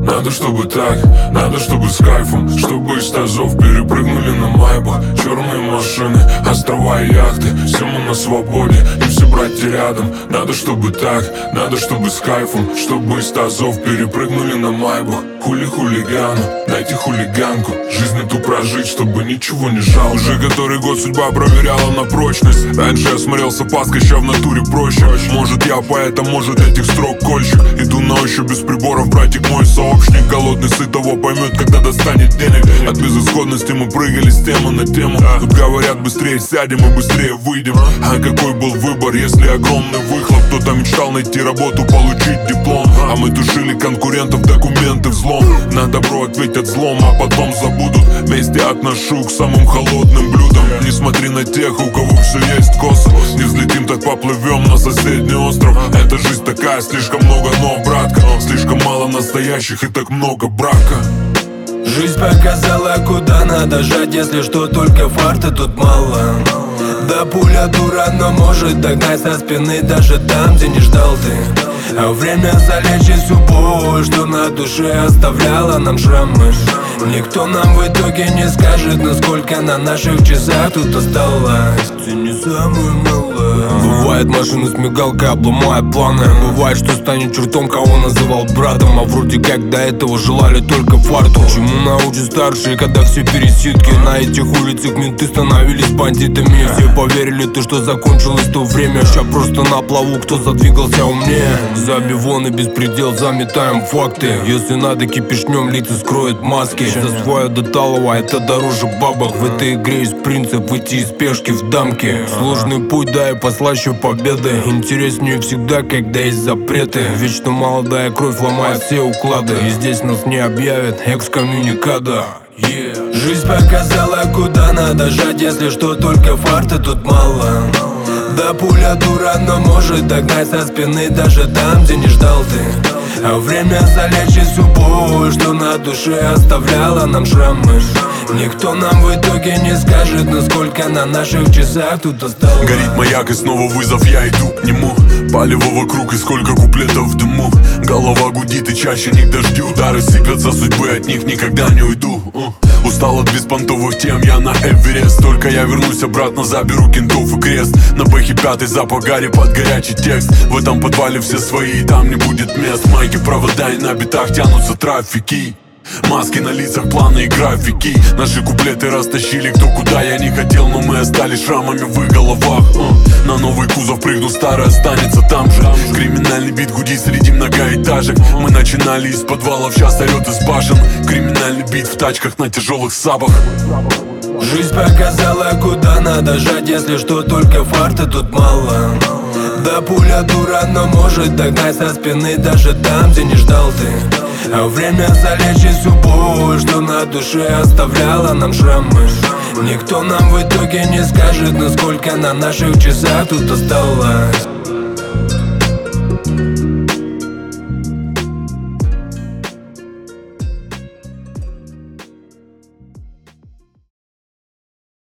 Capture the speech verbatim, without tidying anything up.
Надо, чтобы так, надо, чтобы с кайфом, чтобы из тазов перепрыгнули на Майбах. Черные машины, острова и яхты, все мы на свободе, и все братья рядом. Надо, чтобы так, надо, чтобы с кайфом, чтобы из тазов перепрыгнули на Майбах. Хули хулигану, дайте хулиганку, жизнь эту прожить, чтобы ничего не жалко. Уже который год судьба проверяла на прочность. Раньше я смотрел с опаской, ща в натуре проще. Может я поэтому, может этих строк кольщик. Иду на ощупь без приборов, братик мой сообщник. Голодный сытого поймет, когда достанет денег. От безысходности мы прыгали с темы на тему. Тут говорят, быстрее сядем и быстрее выйдем. А какой был выбор, если огромный выхлоп? Кто-то мечтал найти работу, получить диплом, а мы тушили конкурентов, документы, взлом. На добро ответят злом, а потом забудут. Вместе отношу к самым холодным блюдам. Не смотри на тех, у кого все есть косо. Не взлетим, так поплывем на соседний остров. Эта жизнь такая, слишком много, но, братка, слишком мало настоящих и так много брака. Жизнь показала, куда надо жать, если что, только фарта тут мало. Да пуля дура, но может догнать со спины даже там, где не ждал ты. А время залечит всю боль, что на душе оставляла нам шрамы. Никто нам в итоге не скажет, насколько на наших часах тут осталось. Ты не самый малый. Бывает, машина с мигалкой обломает планы. Бывает, что станет чертом, кого называл братом. А вроде как до этого желали только фарту. Чему научат старшие, когда все пересидки. На этих улицах менты становились бандитами. Все поверили, то, что закончилось то время. Ща просто на плаву, кто задвигался умнее. Забивон и беспредел, заметаем факты. Если надо, кипишнем, лица скроет маски. За свое до талого, это дороже бабок. В этой игре есть принцип выйти из спешки в дамке. Сложный путь, да и послаще победы. Интереснее всегда, когда есть запреты. Вечно молодая кровь ломает все уклады. И здесь нас не объявят экскоммуникада. Yeah. Жизнь показала, куда надо жать, если что, только фарта тут мало. Да пуля дура, но может догнать со спины даже там, где не ждал ты. А время залечит всю боль, что на душе оставляла нам шрамы. Никто нам в итоге не скажет, насколько на наших часах тут осталось. Горит маяк и снова вызов, я иду к нему. Палево вокруг и сколько куплетов в дыму. Голова гудит и чаще не к дождю. Удары сыпятся судьбы, от них никогда не уйду. Устал от беспонтовых тем, я на Эверест. Только я вернусь обратно, заберу кентов и крест. На бэхе пятый запах гари под горячий текст. В этом подвале все свои, и там не будет мест. Майки, провода и на битах тянутся трафики. Маски на лицах, планы и графики. Наши куплеты растащили кто куда. Я не хотел, но мы остались шрамами в их головах. uh. На новый кузов прыгну, старый останется там же. Криминальный бит гудит среди многоэтажек. Мы начинали из подвалов, сейчас орет из башен. Криминальный бит в тачках на тяжелых сабах. Жизнь показала, куда надо жать, если что, только фарта тут мало. Да пуля дура, но может догнать со спины даже там, где не ждал ты. А время залечит всю боль, что на душе оставляла нам шрамы. Никто нам в итоге не скажет, насколько на наших часах тут осталось.